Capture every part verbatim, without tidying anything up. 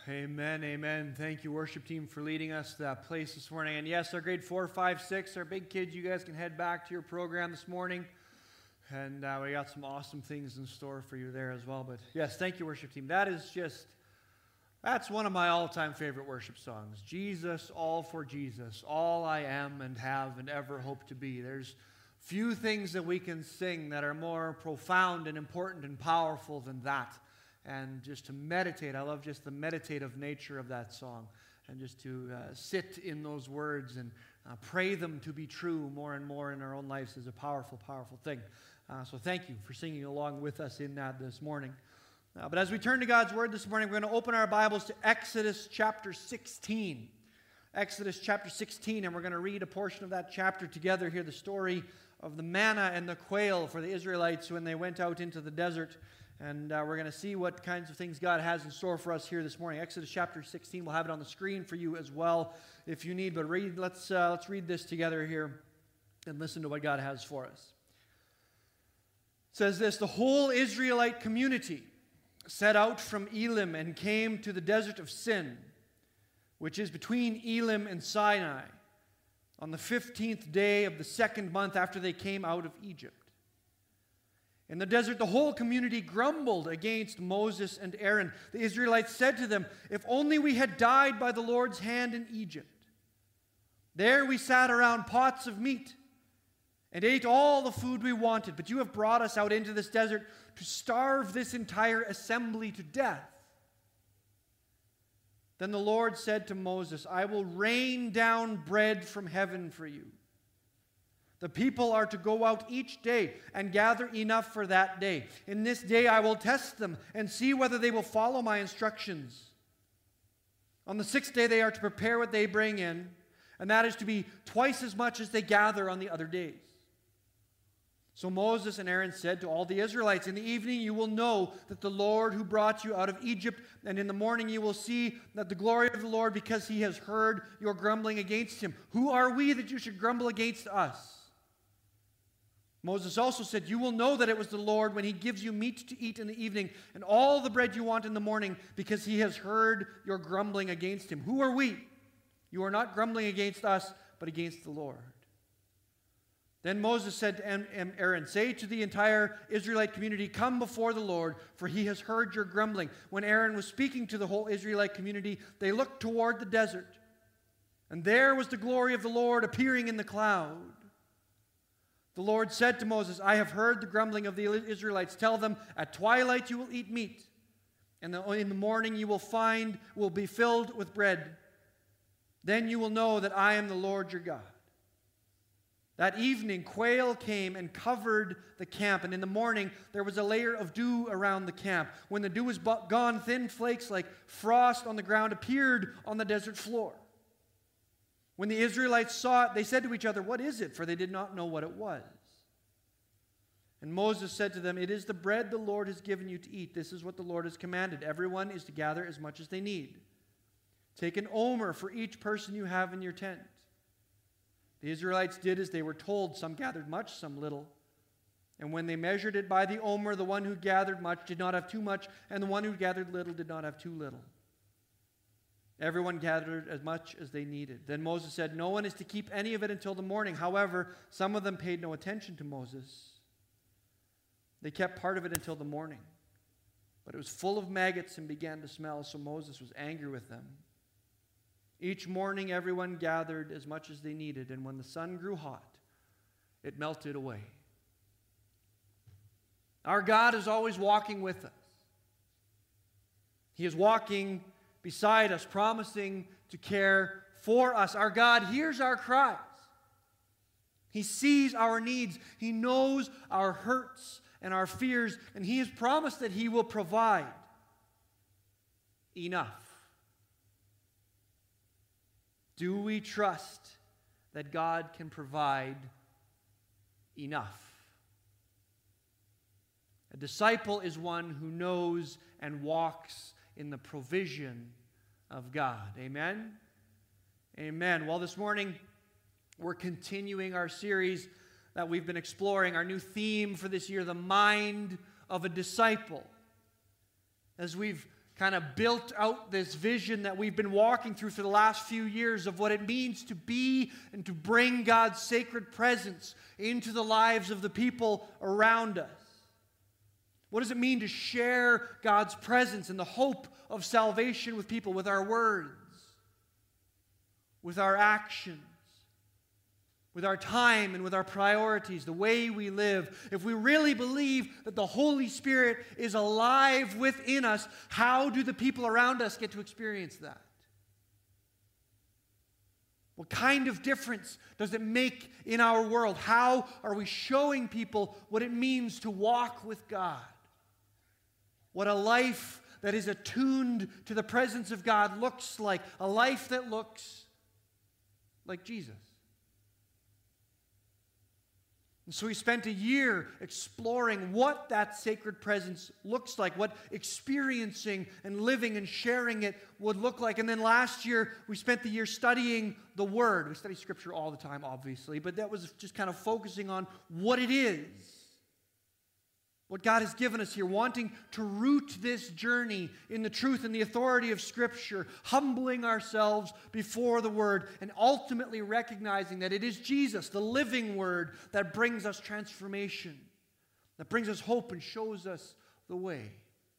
Amen, amen. Thank you, worship team, for leading us to that place this morning. And yes, our grade four, five, six, our big kids, you guys can head back to your program this morning. And uh, we got some awesome things in store for you there as well. But yes, thank you, worship team. That is just, that's one of my all-time favorite worship songs. Jesus, all for Jesus, all I am and have and ever hope to be. There's few things that we can sing that are more profound and important and powerful than that. And just to meditate, I love just the meditative nature of that song. And just to uh, sit in those words and uh, pray them to be true more and more in our own lives is a powerful, powerful thing. Uh, so thank you for singing along with us in that this morning. Uh, but as we turn to God's Word this morning, we're going to open our Bibles to Exodus chapter sixteen. Exodus chapter sixteen, and we're going to read a portion of that chapter together here, the story of the manna and the quail for the Israelites when they went out into the desert. And uh, we're going to see what kinds of things God has in store for us here this morning. Exodus chapter sixteen, we'll have it on the screen for you as well if you need. But read, let's, uh, let's read this together here and listen to what God has for us. It says this: the whole Israelite community set out from Elim and came to the desert of Sin, which is between Elim and Sinai, on the fifteenth day of the second month after they came out of Egypt. In the desert, the whole community grumbled against Moses and Aaron. The Israelites said to them, "If only we had died by the Lord's hand in Egypt. There we sat around pots of meat and ate all the food we wanted. But you have brought us out into this desert to starve this entire assembly to death." Then the Lord said to Moses, "I will rain down bread from heaven for you. The people are to go out each day and gather enough for that day. In this day I will test them and see whether they will follow my instructions. On the sixth day they are to prepare what they bring in, and that is to be twice as much as they gather on the other days." So Moses and Aaron said to all the Israelites, "In the evening you will know that the Lord who brought you out of Egypt, and in the morning you will see that the glory of the Lord, because he has heard your grumbling against him. Who are we that you should grumble against us?" Moses also said, "You will know that it was the Lord when he gives you meat to eat in the evening and all the bread you want in the morning, because he has heard your grumbling against him. Who are we? You are not grumbling against us, but against the Lord." Then Moses said to Aaron, "Say to the entire Israelite community, 'Come before the Lord, for he has heard your grumbling.'" When Aaron was speaking to the whole Israelite community, they looked toward the desert, and there was the glory of the Lord appearing in the cloud. The Lord said to Moses, "I have heard the grumbling of the Israelites. Tell them, at twilight you will eat meat, and in the morning you will find will be filled with bread. Then you will know that I am the Lord your God." That evening quail came and covered the camp, and in the morning there was a layer of dew around the camp. When the dew was gone, thin flakes like frost on the ground appeared on the desert floor. When the Israelites saw it, they said to each other, "What is it?" For they did not know what it was. And Moses said to them, "It is the bread the Lord has given you to eat. This is what the Lord has commanded. Everyone is to gather as much as they need. Take an omer for each person you have in your tent." The Israelites did as they were told. Some gathered much, some little. And when they measured it by the omer, the one who gathered much did not have too much, and the one who gathered little did not have too little. Everyone gathered as much as they needed. Then Moses said, "No one is to keep any of it until the morning." However, some of them paid no attention to Moses. They kept part of it until the morning. But it was full of maggots and began to smell, so Moses was angry with them. Each morning everyone gathered as much as they needed, and when the sun grew hot, it melted away. Our God is always walking with us. He is walking beside us, promising to care for us. Our God hears our cries. He sees our needs. He knows our hurts and our fears, and he has promised that he will provide enough. Do we trust that God can provide enough? A disciple is one who knows and walks in the provision of God. Amen? Amen. Well, this morning we're continuing our series that we've been exploring, our new theme for this year, the mind of a disciple. As we've kind of built out this vision that we've been walking through for the last few years of what it means to be and to bring God's sacred presence into the lives of the people around us. What does it mean to share God's presence and the hope of salvation with people with our words, with our actions, with our time and with our priorities, the way we live? If we really believe that the Holy Spirit is alive within us, how do the people around us get to experience that? What kind of difference does it make in our world? How are we showing people what it means to walk with God? What a life that is attuned to the presence of God looks like. A life that looks like Jesus. And so we spent a year exploring what that sacred presence looks like, what experiencing and living and sharing it would look like. And then last year, we spent the year studying the Word. We study Scripture all the time, obviously, but that was just kind of focusing on what it is, what God has given us here, wanting to root this journey in the truth and the authority of Scripture, humbling ourselves before the Word, and ultimately recognizing that it is Jesus, the living Word, that brings us transformation, that brings us hope and shows us the way.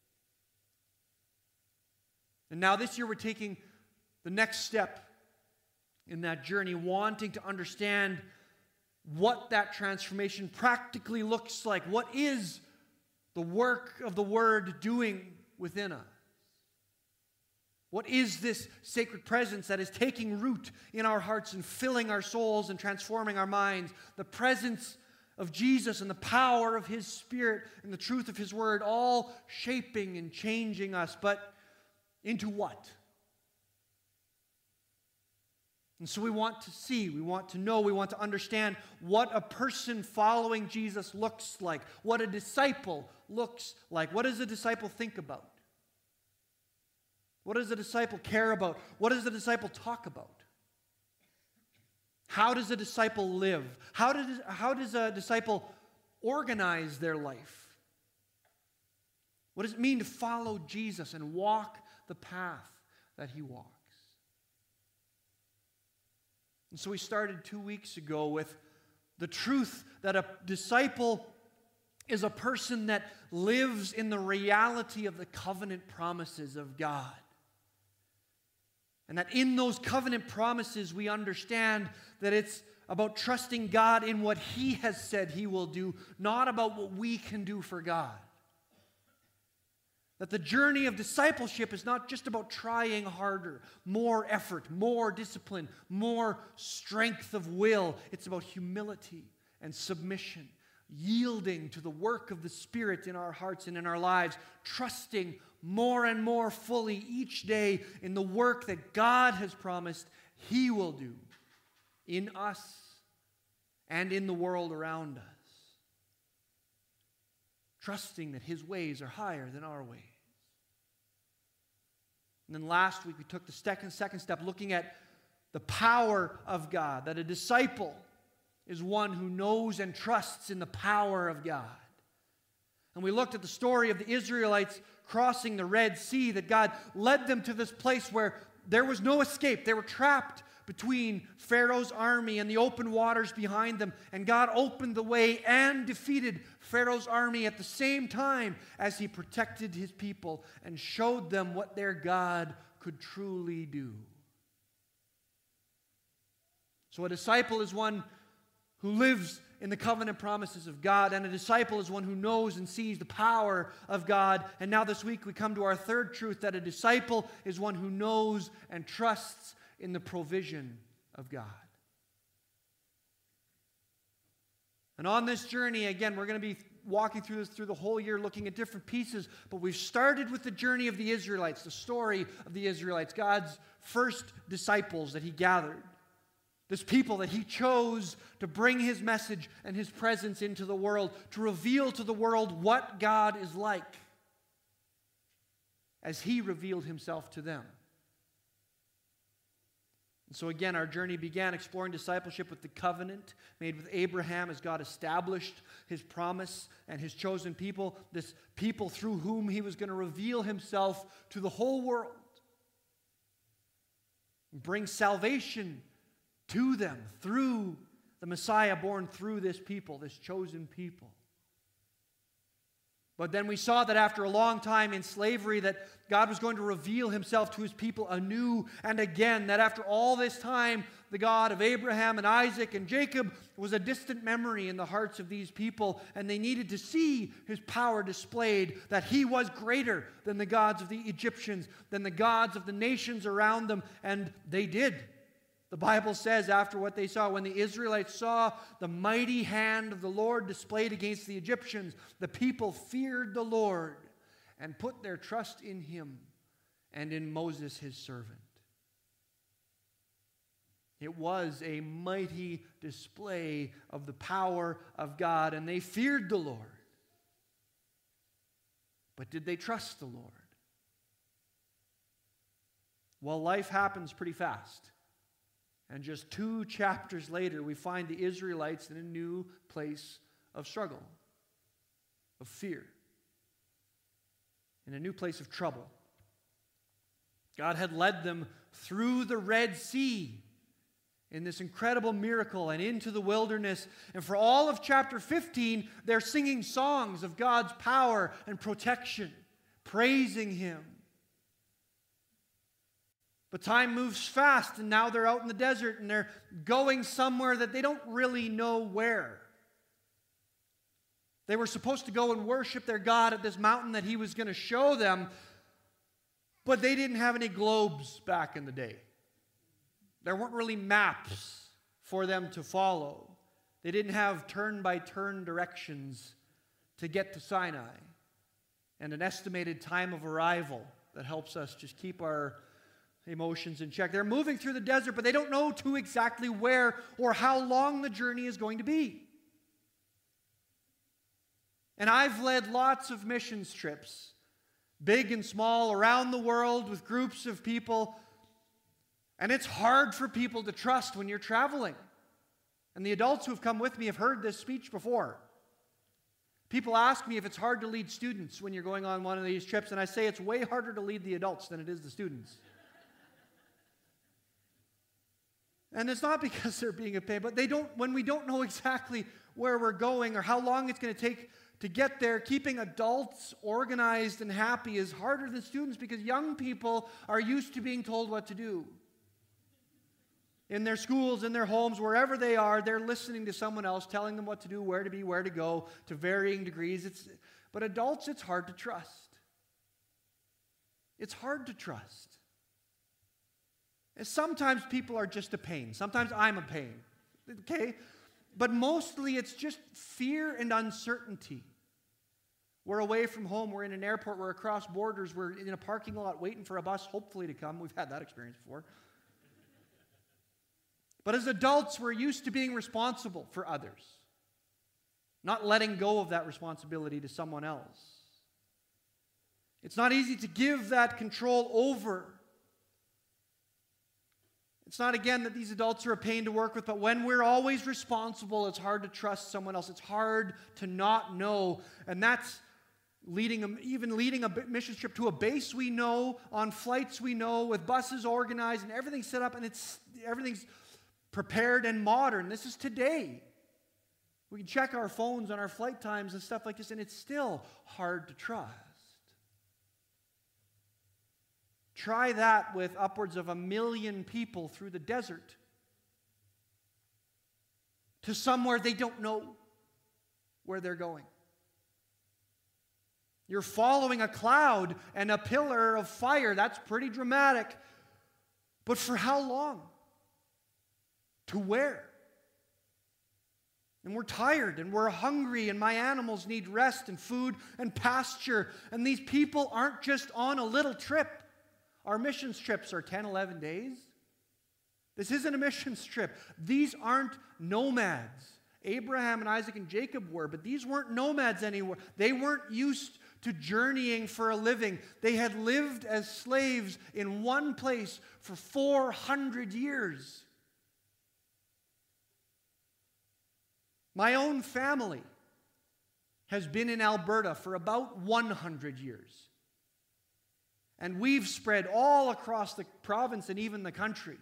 And now this year we're taking the next step in that journey, wanting to understand what that transformation practically looks like. What is the work of the Word doing within us? What is this sacred presence that is taking root in our hearts and filling our souls and transforming our minds? The presence of Jesus and the power of His Spirit and the truth of His Word, all shaping and changing us, but into what? And so we want to see, we want to know, we want to understand what a person following Jesus looks like, what a disciple looks like. What does a disciple think about? What does a disciple care about? What does a disciple talk about? How does a disciple live? How does, how does a disciple organize their life? What does it mean to follow Jesus and walk the path that He walks? And so we started two weeks ago with the truth that a disciple is a person that lives in the reality of the covenant promises of God. And that in those covenant promises we understand that it's about trusting God in what He has said He will do, not about what we can do for God. That the journey of discipleship is not just about trying harder, more effort, more discipline, more strength of will. It's about humility and submission, yielding to the work of the Spirit in our hearts and in our lives, trusting more and more fully each day in the work that God has promised He will do in us and in the world around us. Trusting that His ways are higher than our ways. And then last week we took the second, second step, looking at the power of God, that a disciple is one who knows and trusts in the power of God. And we looked at the story of the Israelites crossing the Red Sea, that God led them to this place where there was no escape. They were trapped between Pharaoh's army and the open waters behind them. And God opened the way and defeated Pharaoh's army at the same time as He protected His people and showed them what their God could truly do. So a disciple is one who lives in the covenant promises of God, and a disciple is one who knows and sees the power of God. And now this week we come to our third truth, that a disciple is one who knows and trusts in the provision of God. And on this journey, again, we're going to be walking through this through the whole year, looking at different pieces, but we've started with the journey of the Israelites, the story of the Israelites, God's first disciples that He gathered. This people that He chose to bring His message and His presence into the world, to reveal to the world what God is like as He revealed Himself to them. So again, our journey began exploring discipleship with the covenant made with Abraham as God established his promise and his chosen people, this people through whom he was going to reveal himself to the whole world, bring salvation to them through the Messiah born through this people, this chosen people. But then we saw that after a long time in slavery that God was going to reveal himself to his people anew and again, that after all this time, the God of Abraham and Isaac and Jacob was a distant memory in the hearts of these people, and they needed to see his power displayed, that he was greater than the gods of the Egyptians, than the gods of the nations around them, and they did. The Bible says after what they saw, when the Israelites saw the mighty hand of the Lord displayed against the Egyptians, the people feared the Lord and put their trust in him and in Moses his servant. It was a mighty display of the power of God, and they feared the Lord. But did they trust the Lord? Well, life happens pretty fast. And just two chapters later, we find the Israelites in a new place of struggle, of fear, in a new place of trouble. God had led them through the Red Sea in this incredible miracle and into the wilderness. And for all of chapter fifteen, they're singing songs of God's power and protection, praising him. But time moves fast, and now they're out in the desert, and they're going somewhere that they don't really know where. They were supposed to go and worship their God at this mountain that he was going to show them, but they didn't have any globes back in the day. There weren't really maps for them to follow. They didn't have turn-by-turn directions to get to Sinai, and an estimated time of arrival that helps us just keep our emotions in check. They're moving through the desert, but they don't know to exactly where or how long the journey is going to be. And I've led lots of missions trips, big and small, around the world with groups of people, and it's hard for people to trust when you're traveling. And the adults who have come with me have heard this speech before. People ask me if it's hard to lead students when you're going on one of these trips, and I say it's way harder to lead the adults than it is the students. And it's not because they're being a pain, but they don't, when we don't know exactly where we're going or how long it's going to take to get there, keeping adults organized and happy is harder than students because young people are used to being told what to do. In their schools, in their homes, wherever they are, they're listening to someone else telling them what to do, where to be, where to go, to varying degrees. It's, but adults, it's hard to trust. It's hard to trust. And sometimes people are just a pain. Sometimes I'm a pain. Okay? But mostly it's just fear and uncertainty. We're away from home. We're in an airport. We're across borders. We're in a parking lot waiting for a bus, hopefully to come. We've had that experience before. But as adults, we're used to being responsible for others, not letting go of that responsibility to someone else. It's not easy to give that control over. It's not, again, that these adults are a pain to work with, but when we're always responsible, it's hard to trust someone else. It's hard to not know. And that's leading, a, even leading a mission trip to a base we know, on flights we know, with buses organized and everything set up, and it's everything's prepared and modern. This is today. We can check our phones on our flight times and stuff like this, and it's still hard to trust. Try that with upwards of a million people through the desert to somewhere they don't know where they're going. You're following a cloud and a pillar of fire. That's pretty dramatic. But for how long? To where? And we're tired and we're hungry and my animals need rest and food and pasture. And these people aren't just on a little trip. Our missions trips are ten, eleven days. This isn't a missions trip. These aren't nomads. Abraham and Isaac and Jacob were, but these weren't nomads anymore. They weren't used to journeying for a living. They had lived as slaves in one place for four hundred years. My own family has been in Alberta for about one hundred years. And we've spread all across the province and even the country.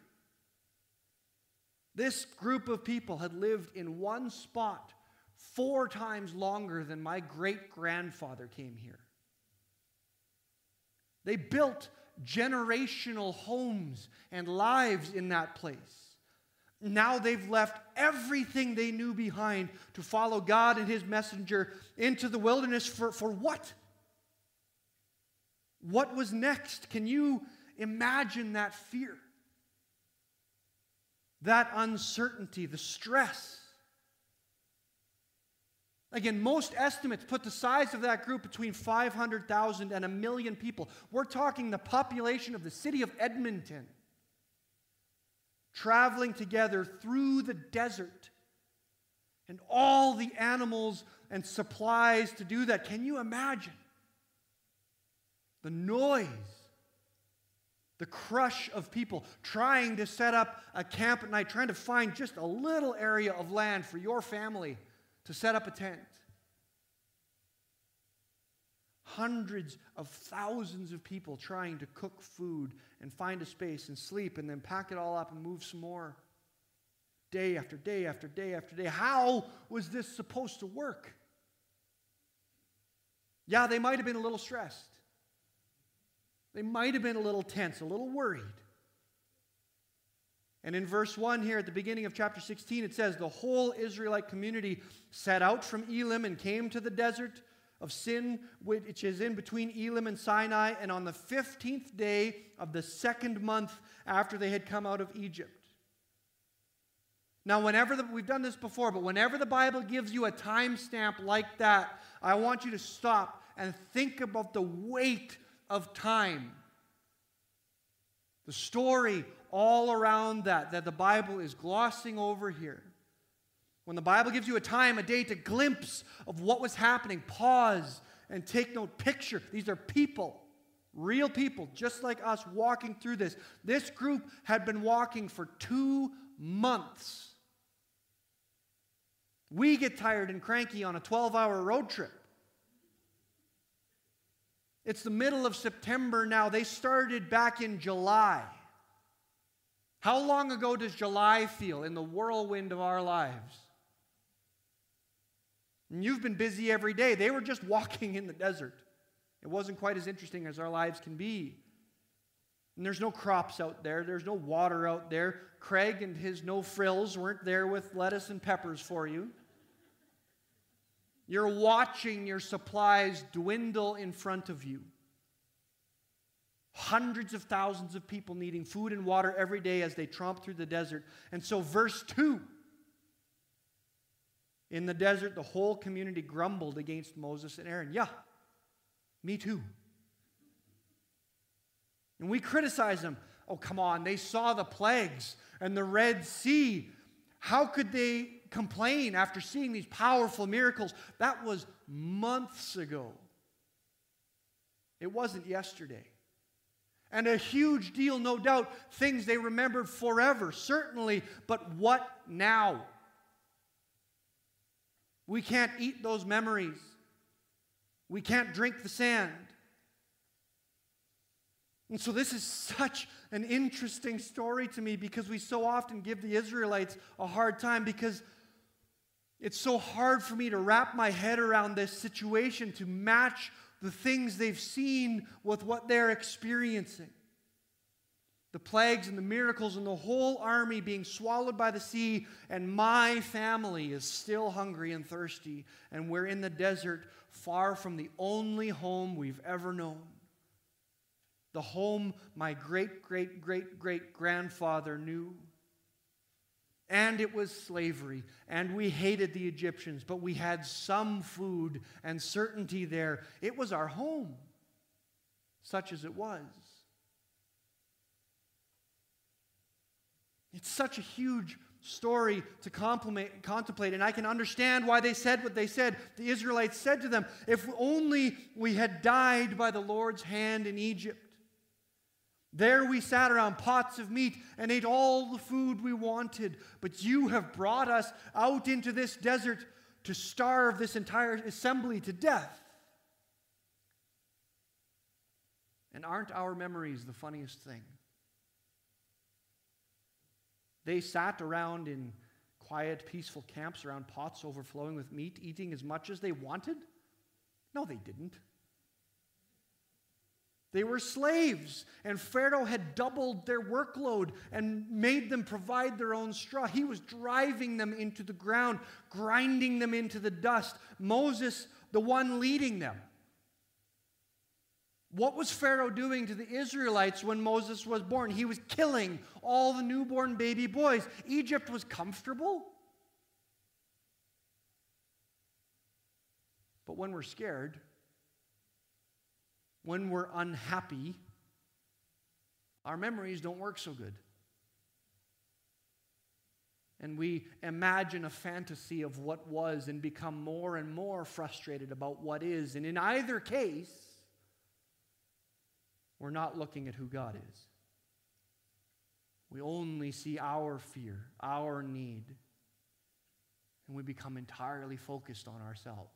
This group of people had lived in one spot four times longer than my great-grandfather came here. They built generational homes and lives in that place. Now they've left everything they knew behind to follow God and His messenger into the wilderness for, for what? What was next? Can you imagine that fear? That uncertainty, the stress. Again, most estimates put the size of that group between five hundred thousand and a million people. We're talking the population of the city of Edmonton, traveling together through the desert, and all the animals and supplies to do that. Can you imagine the noise, the crush of people trying to set up a camp at night, trying to find just a little area of land for your family to set up a tent? Hundreds of thousands of people trying to cook food and find a space and sleep and then pack it all up and move some more. Day after day after day after day. How was this supposed to work? Yeah, they might have been a little stressed. They might have been a little tense, a little worried. And in verse one here at the beginning of chapter sixteen, it says, the whole Israelite community set out from Elim and came to the desert of Sin, which is in between Elim and Sinai, and on the fifteenth day of the second month after they had come out of Egypt. Now, whenever the, we've done this before, but whenever the Bible gives you a timestamp like that, I want you to stop and think about the weight of time. The story all around that, that the Bible is glossing over here. When the Bible gives you a time, a date, a glimpse of what was happening, pause and take note. Picture, these are people, real people, just like us walking through this. This group had been walking for two months. We get tired and cranky on a twelve-hour road trip. It's the middle of September now. They started back in July. How long ago does July feel in the whirlwind of our lives? And you've been busy every day. They were just walking in the desert. It wasn't quite as interesting as our lives can be. And there's no crops out there. There's no water out there. Craig and his no frills weren't there with lettuce and peppers for you. You're watching your supplies dwindle in front of you. Hundreds of thousands of people needing food and water every day as they tromp through the desert. And so verse two, in the desert, the whole community grumbled against Moses and Aaron. Yeah, me too. And we criticize them. Oh, come on, they saw the plagues and the Red Sea. How could they complain after seeing these powerful miracles? That was months ago. It wasn't yesterday. And a huge deal, no doubt, things they remembered forever, certainly, but what now? We can't eat those memories. We can't drink the sand. And so this is such an interesting story to me because we so often give the Israelites a hard time because it's so hard for me to wrap my head around this situation to match the things they've seen with what they're experiencing. The plagues and the miracles and the whole army being swallowed by the sea, and my family is still hungry and thirsty, and we're in the desert far from the only home we've ever known. The home my great-great-great-great-grandfather knew. And it was slavery, and we hated the Egyptians, but we had some food and certainty there. It was our home, such as it was. It's such a huge story to contemplate, and I can understand why they said what they said. The Israelites said to them, if only we had died by the Lord's hand in Egypt. There we sat around pots of meat and ate all the food we wanted, but you have brought us out into this desert to starve this entire assembly to death. And aren't our memories the funniest thing? They sat around in quiet, peaceful camps around pots overflowing with meat, eating as much as they wanted? No, they didn't. They were slaves, and Pharaoh had doubled their workload and made them provide their own straw. He was driving them into the ground, grinding them into the dust. Moses, the one leading them. What was Pharaoh doing to the Israelites when Moses was born? He was killing all the newborn baby boys. Egypt was comfortable. But when we're scared, when we're unhappy, our memories don't work so good. And we imagine a fantasy of what was and become more and more frustrated about what is. And in either case, we're not looking at who God is. We only see our fear, our need, and we become entirely focused on ourselves.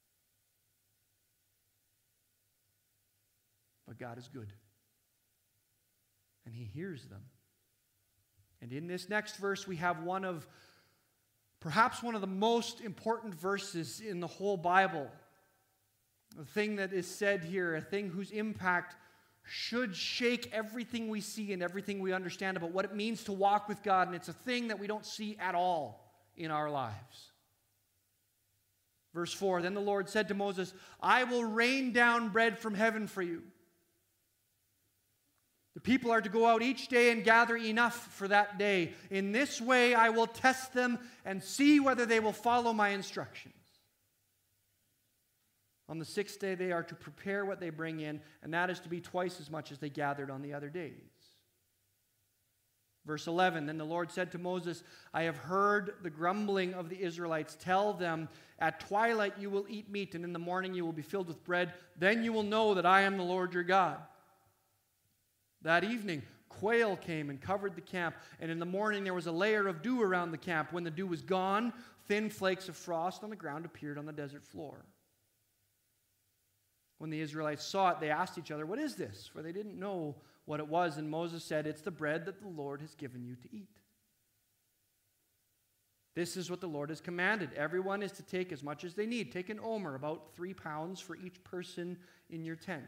But God is good, and He hears them. And in this next verse, we have one of, perhaps one of the most important verses in the whole Bible. The thing that is said here, a thing whose impact should shake everything we see and everything we understand about what it means to walk with God, and it's a thing that we don't see at all in our lives. Verse four, then the Lord said to Moses, I will rain down bread from heaven for you. The people are to go out each day and gather enough for that day. In this way I will test them and see whether they will follow my instructions. On the sixth day they are to prepare what they bring in, and that is to be twice as much as they gathered on the other days. Verse eleven, then the Lord said to Moses, I have heard the grumbling of the Israelites. Tell them, at twilight you will eat meat, and in the morning you will be filled with bread. Then you will know that I am the Lord your God. That evening, quail came and covered the camp, and in the morning there was a layer of dew around the camp. When the dew was gone, thin flakes of frost on the ground appeared on the desert floor. When the Israelites saw it, they asked each other, what is this? For they didn't know what it was. And Moses said, it's the bread that the Lord has given you to eat. This is what the Lord has commanded. Everyone is to take as much as they need. Take an omer, about three pounds for each person in your tent.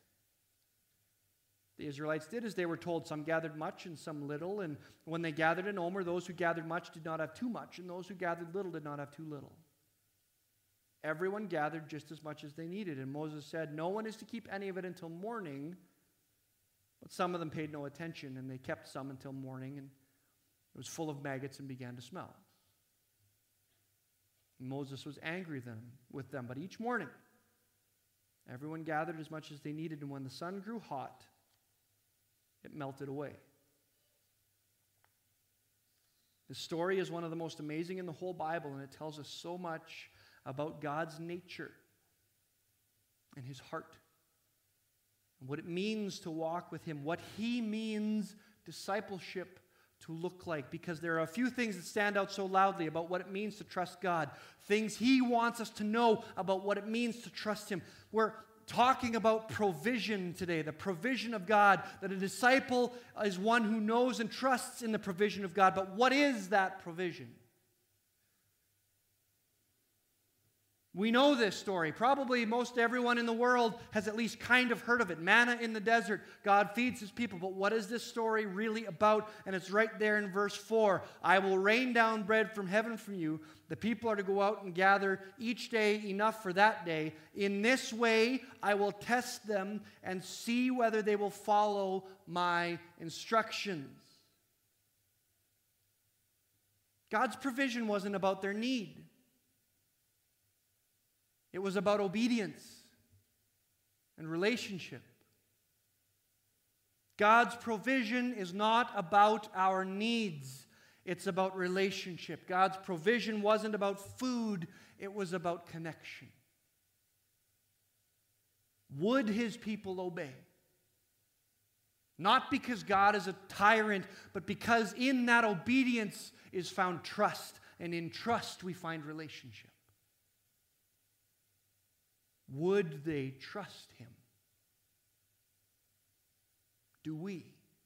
The Israelites did as they were told. Some gathered much and some little. And when they gathered an omer, those who gathered much did not have too much, and those who gathered little did not have too little. Everyone gathered just as much as they needed. And Moses said, no one is to keep any of it until morning. But some of them paid no attention, and they kept some until morning, and it was full of maggots and began to smell. And Moses was angry then with them. But each morning, everyone gathered as much as they needed, and when the sun grew hot, it melted away. This story is one of the most amazing in the whole Bible, and it tells us so much about God's nature and His heart, and what it means to walk with Him, what He means discipleship to look like, because there are a few things that stand out so loudly about what it means to trust God, things He wants us to know about what it means to trust Him. We're talking about provision today, the provision of God, that a disciple is one who knows and trusts in the provision of God. But what is that provision? We know this story. Probably most everyone in the world has at least kind of heard of it. Manna in the desert. God feeds His people. But what is this story really about? And it's right there in verse four. I will rain down bread from heaven for you. The people are to go out and gather each day enough for that day. In this way, I will test them and see whether they will follow my instructions. God's provision wasn't about their need. It was about obedience and relationship. God's provision is not about our needs. It's about relationship. God's provision wasn't about food, it was about connection. Would his people obey? Not because God is a tyrant, but because in that obedience is found trust, and in trust we find relationship. Would they trust him? Do we?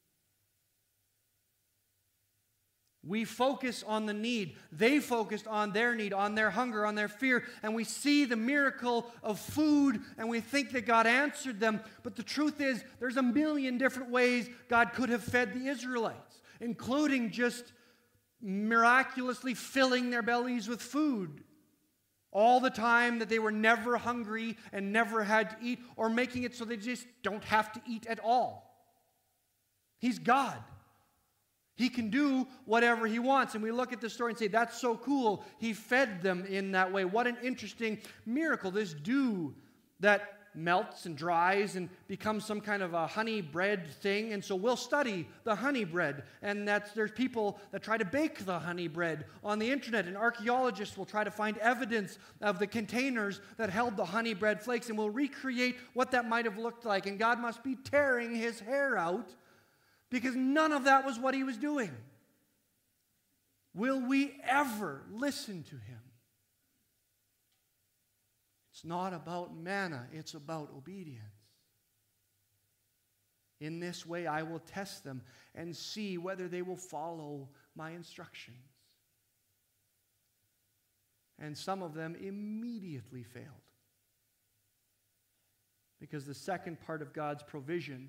We focus on the need. They focused on their need, on their hunger, on their fear, and we see the miracle of food, and we think that God answered them. But the truth is, there's a million different ways God could have fed the Israelites, including just miraculously filling their bellies with food all the time, that they were never hungry and never had to eat, or making it so they just don't have to eat at all. He's God. He can do whatever he wants. And we look at this story and say, that's so cool. He fed them in that way. What an interesting miracle. This dew that melts and dries and becomes some kind of a honey bread thing. And so we'll study the honey bread. And that's, there's people that try to bake the honey bread on the internet. And archaeologists will try to find evidence of the containers that held the honey bread flakes. And we'll recreate what that might have looked like. And God must be tearing his hair out, because none of that was what he was doing. Will we ever listen to him? It's not about manna, it's about obedience. In this way, I will test them and see whether they will follow my instructions. And some of them immediately failed. Because the second part of God's provision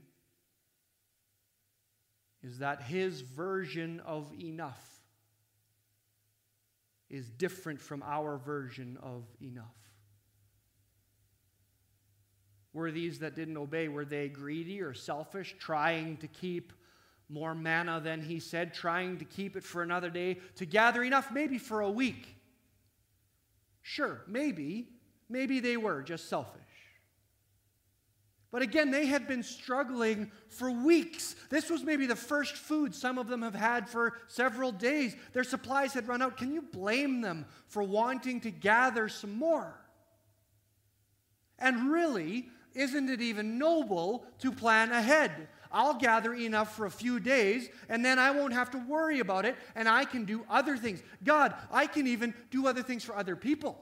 is that his version of enough is different from our version of enough. Were these that didn't obey, were they greedy or selfish, trying to keep more manna than he said, trying to keep it for another day, to gather enough maybe for a week? Sure, maybe. Maybe they were just selfish. But again, they had been struggling for weeks. This was maybe the first food some of them have had for several days. Their supplies had run out. Can you blame them for wanting to gather some more? And really, isn't it even noble to plan ahead? I'll gather enough for a few days, and then I won't have to worry about it, and I can do other things. God, I can even do other things for other people.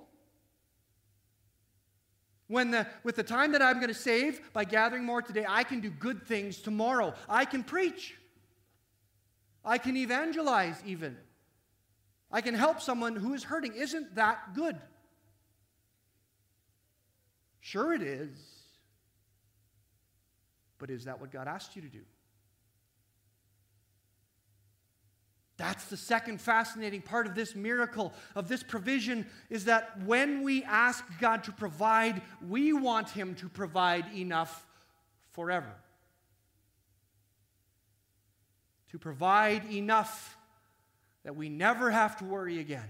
When the, with the time that I'm going to save by gathering more today, I can do good things tomorrow. I can preach. I can evangelize even. I can help someone who is hurting. Isn't that good? Sure it is. But is that what God asked you to do? That's the second fascinating part of this miracle, of this provision, is that when we ask God to provide, we want him to provide enough forever. To provide enough that we never have to worry again.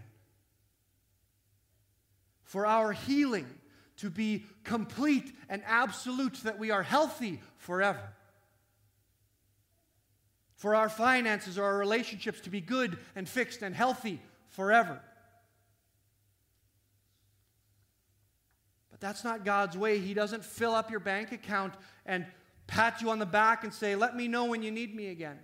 For our healing to be complete and absolute, that we are healthy forever. For our finances or our relationships to be good and fixed and healthy forever. But that's not God's way. He doesn't fill up your bank account and pat you on the back and say, let me know when you need me again.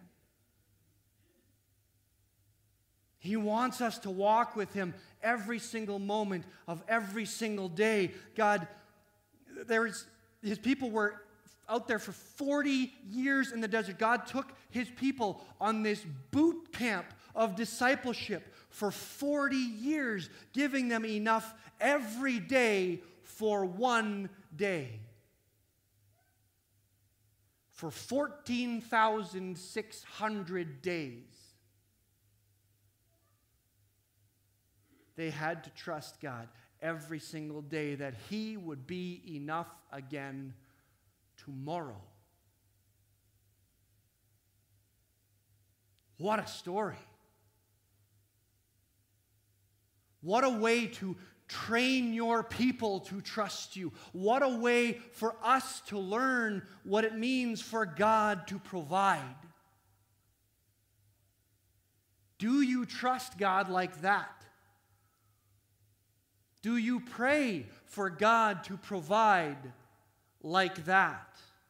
He wants us to walk with him every single moment of every single day. God, there's, his people were out there for forty years in the desert. God took his people on this boot camp of discipleship for forty years, giving them enough every day for one day. For fourteen thousand six hundred days. They had to trust God every single day that he would be enough again tomorrow. What a story. What a way to train your people to trust you. What a way for us to learn what it means for God to provide. Do you trust God like that? Do you pray for God to provide like that?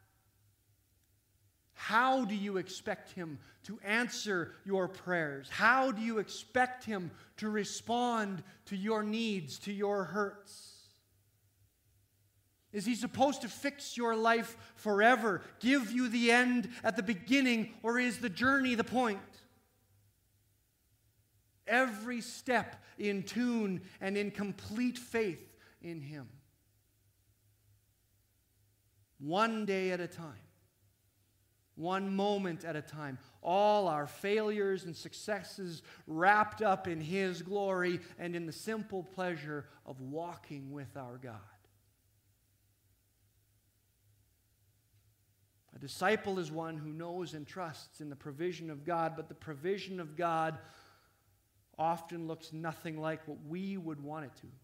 How do you expect Him to answer your prayers? How do you expect Him to respond to your needs, to your hurts? Is He supposed to fix your life forever, give you the end at the beginning, or is the journey the point? Every step in tune and in complete faith in Him. One day at a time. One moment at a time. All our failures and successes wrapped up in His glory and in the simple pleasure of walking with our God. A disciple is one who knows and trusts in the provision of God, but the provision of God often looks nothing like what we would want it to.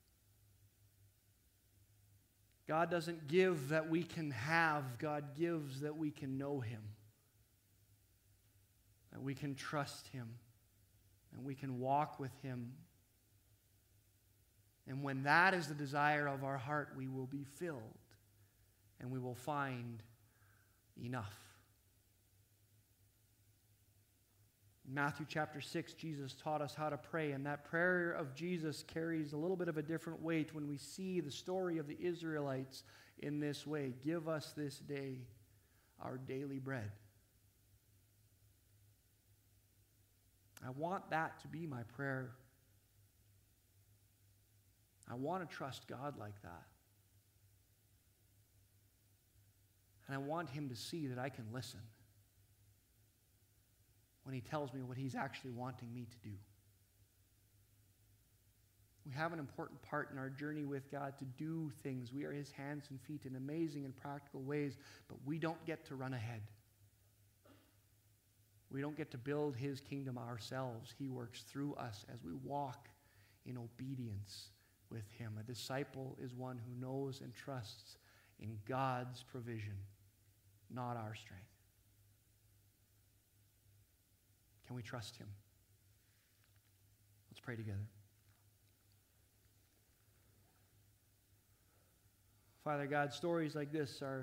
God doesn't give that we can have. God gives that we can know Him, that we can trust Him, and we can walk with Him. And when that is the desire of our heart, we will be filled and we will find enough. In Matthew chapter six, Jesus taught us how to pray, and that prayer of Jesus carries a little bit of a different weight when we see the story of the Israelites in this way. Give us this day our daily bread. I want that to be my prayer. I want to trust God like that. And I want Him to see that I can listen when He tells me what He's actually wanting me to do. We have an important part in our journey with God to do things. We are His hands and feet in amazing and practical ways, but we don't get to run ahead. We don't get to build His kingdom ourselves. He works through us as we walk in obedience with Him. A disciple is one who knows and trusts in God's provision, not our strength. Can we trust Him? Let's pray together. Father God, stories like this are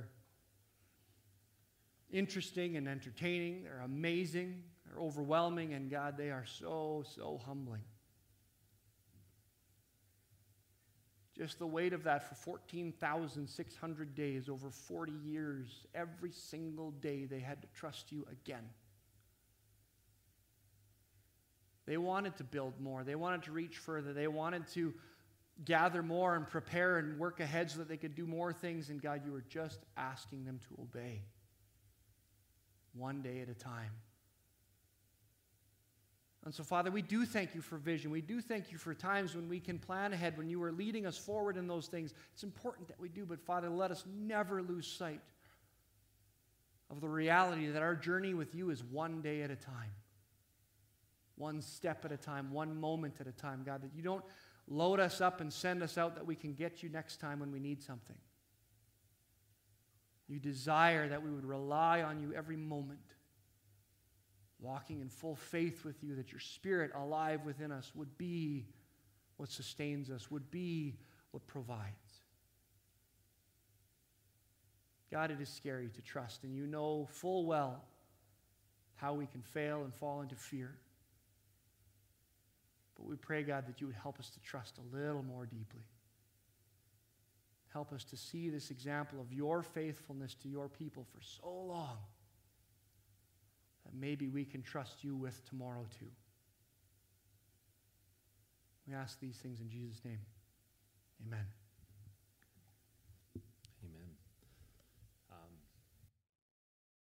interesting and entertaining. They're amazing. They're overwhelming. And God, they are so, so humbling. Just the weight of that for fourteen thousand six hundred days, over forty years, every single day they had to trust You again. They wanted to build more. They wanted to reach further. They wanted to gather more and prepare and work ahead so that they could do more things. And God, You were just asking them to obey. One day at a time. And so, Father, we do thank You for vision. We do thank You for times when we can plan ahead, when You are leading us forward in those things. It's important that we do, but Father, let us never lose sight of the reality that our journey with You is one day at a time. One step at a time, one moment at a time, God, that You don't load us up and send us out that we can get You next time when we need something. You desire that we would rely on You every moment, walking in full faith with You, that Your Spirit alive within us would be what sustains us, would be what provides. God, it is scary to trust, and You know full well how we can fail and fall into fear. But we pray, God, that You would help us to trust a little more deeply. Help us to see this example of Your faithfulness to Your people for so long that maybe we can trust You with tomorrow too. We ask these things in Jesus' name. Amen.